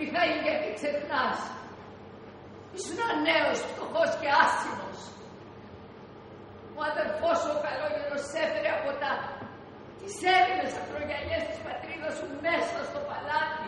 Μιχαήλ, γιατί ξεχνάς. Ήσουν νέος, φτωχός και άσημος. Ο αδερφός σου ο καλόγερος έφερε από τις έρημες ακρογιαλιές της πατρίδας σου μέσα στο παλάτι.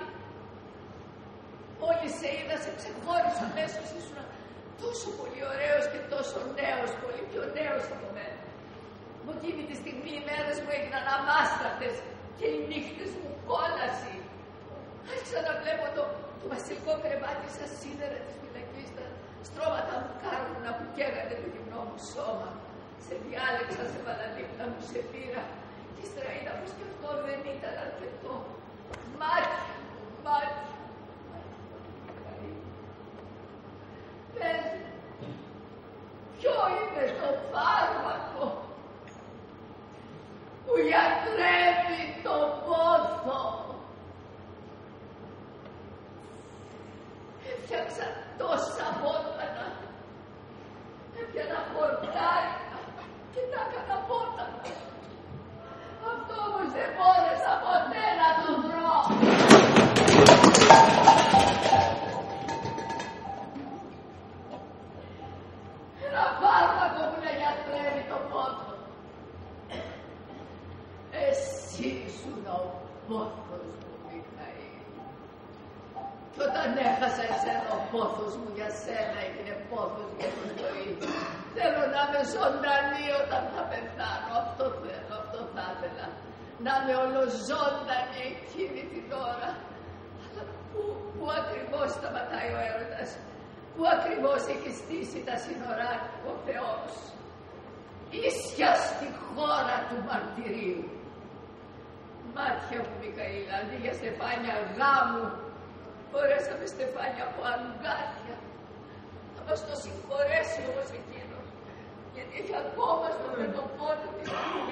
Όλοι σε είδα, σε ξεχώρισα αμέσως. Ήσουν τόσο πολύ ωραίος και τόσο νέος, πολύ πιο νέος από μένα. Από εκείνη τη στιγμή οι μέρες μου έγιναν αμάστατες και οι νύχτες μου κόλαση. Άρχισα να βλέπω το βασιλικό κρεβάτι σαν σίδερα της φυλακής, τα στρώματα μου κάρβουνα που καίγανε το γυμνό μου σώμα. Σε διάλεξα, σε παραδείγματα μου, σε πήρα. Και ύστερα είδα πως και αυτό δεν ήταν αρκετό. Μάτια μου, μάτια. Πες, ποιο είναι το φάρμακο που γιατρεύει το πόθο? Έφτιαξα τόσα βότανα, έπιανα χορτάρικα και τα έκανα βότανα. Αυτό όμως δεν μπόρεσα ποτέ να το βρω. Ένα φάρμακο που να γιατρεύει το πόθο. Εσύ ήσουν ο πόθος μου, Μιχαήλ. Κι όταν έχασα εσένα, ο πόθος μου για σένα έγινε πόθος για τη ζωή. Θέλω να είμαι ζωντανή όταν θα πεθάνω. Αυτό θέλω, αυτό θα ήθελα. Να είμαι ολοζώντανη εκείνη την ώρα. Αλλά πού ακριβώς σταματάει ο έρωτας? Πού ακριβώς έχει στήσει τα σύνορά του ο Θεός? Ίσια στη χώρα του μαρτυρίου. Μάτια μου, Μιχαήλ, αντί για στεφάνια γάμου, φορέσαμε στεφάνια από αγκάθια. Θα μας το συγχωρέσει όμως εκείνος, γιατί έχει ακόμα στον τον πόνο της